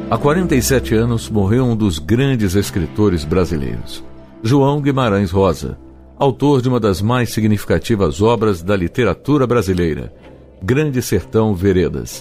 Há 47 anos morreu um dos grandes escritores brasileiros, João Guimarães Rosa, autor de uma das mais significativas obras da literatura brasileira, Grande Sertão Veredas.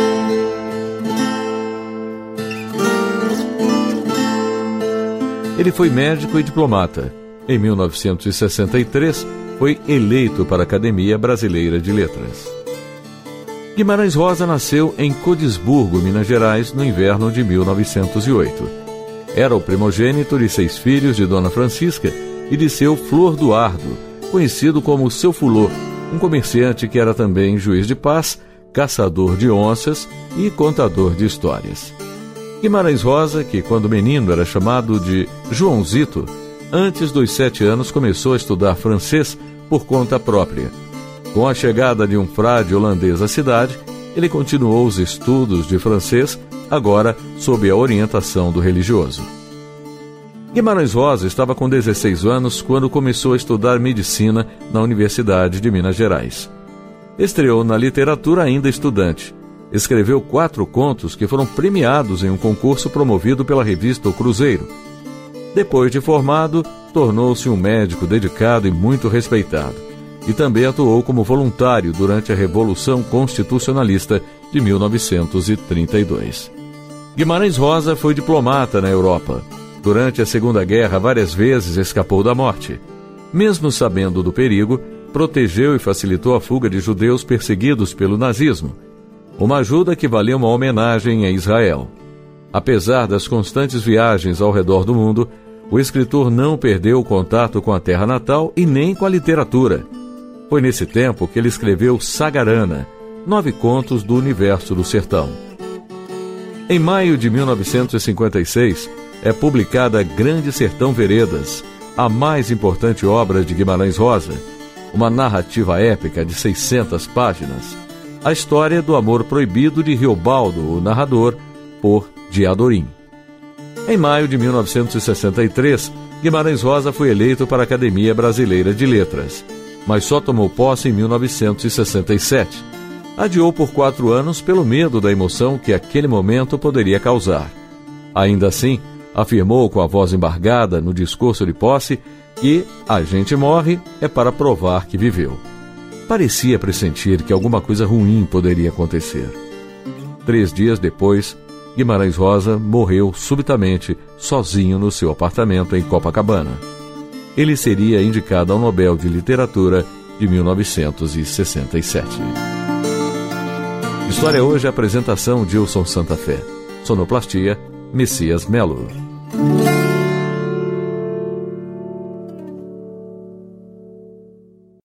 Ele foi médico e diplomata. Em 1963, foi eleito para a Academia Brasileira de Letras. Guimarães Rosa nasceu em Codisburgo, Minas Gerais, no inverno de 1908. Era o primogênito de 6 filhos de Dona Francisca e de seu Flor do Ardo, conhecido como Seu Fulô, um comerciante que era também juiz de paz, caçador de onças e contador de histórias. Guimarães Rosa, que quando menino era chamado de Joãozito, antes dos 7 anos começou a estudar francês por conta própria. Com a chegada de um frade holandês à cidade, ele continuou os estudos de francês, agora sob a orientação do religioso. Guimarães Rosa estava com 16 anos quando começou a estudar medicina na Universidade de Minas Gerais. Estreou na literatura ainda estudante. Escreveu 4 contos que foram premiados em um concurso promovido pela revista O Cruzeiro. Depois de formado, tornou-se um médico dedicado e muito respeitado. E também atuou como voluntário durante a Revolução Constitucionalista de 1932. Guimarães Rosa foi diplomata na Europa. Durante a Segunda Guerra, várias vezes escapou da morte. Mesmo sabendo do perigo, protegeu e facilitou a fuga de judeus perseguidos pelo nazismo. Uma ajuda que valeu uma homenagem a Israel. Apesar das constantes viagens ao redor do mundo, o escritor não perdeu o contato com a terra natal e nem com a literatura. Foi nesse tempo que ele escreveu Sagarana, 9 contos do universo do sertão. Em maio de 1956, é publicada Grande Sertão Veredas, a mais importante obra de Guimarães Rosa, uma narrativa épica de 600 páginas, a história do amor proibido de Riobaldo, o narrador, por Diadorim. Em maio de 1963, Guimarães Rosa foi eleito para a Academia Brasileira de Letras, mas só tomou posse em 1967. Adiou por 4 anos pelo medo da emoção que aquele momento poderia causar. Ainda assim, afirmou com a voz embargada no discurso de posse que a gente morre é para provar que viveu. Parecia pressentir que alguma coisa ruim poderia acontecer. 3 dias depois, Guimarães Rosa morreu subitamente, sozinho no seu apartamento em Copacabana. Ele seria indicado ao Nobel de Literatura de 1967. História hoje, apresentação Dilson Santa Fé. Sonoplastia, Messias Melo.